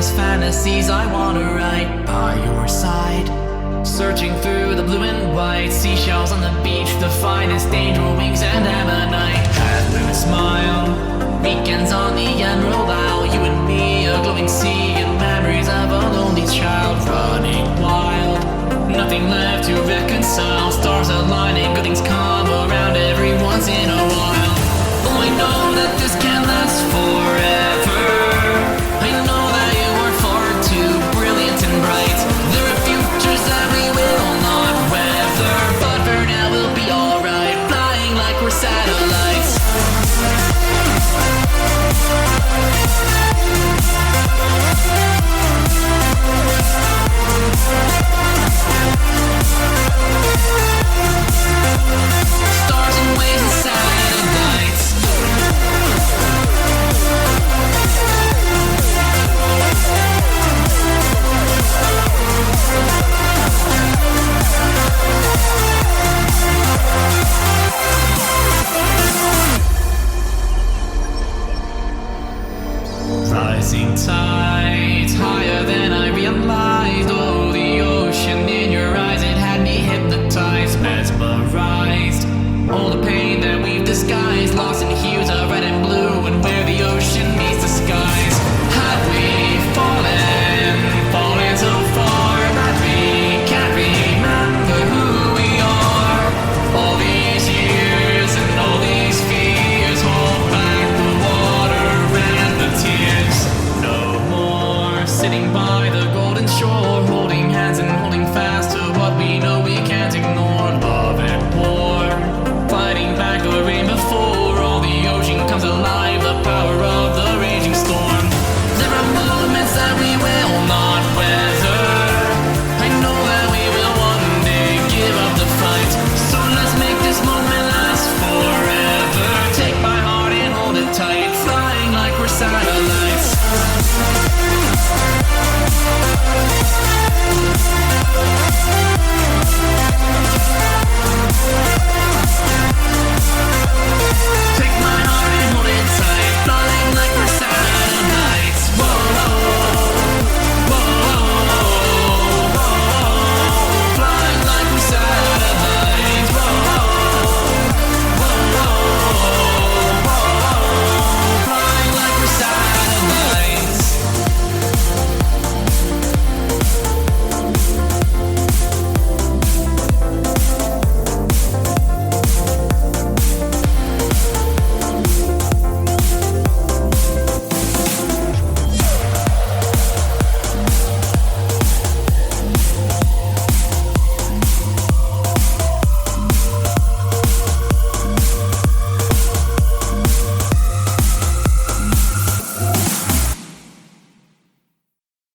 endless fantasies I wanna write by your side. Searching through the blue and white seashells on the beach, the finest angel wings and ammonite. Half moon smile, weekends on the Emerald Isle. You and me, a glowing sea, and memories of a lonely child running wild. Nothing left to reconcile, stars aligning, good things come.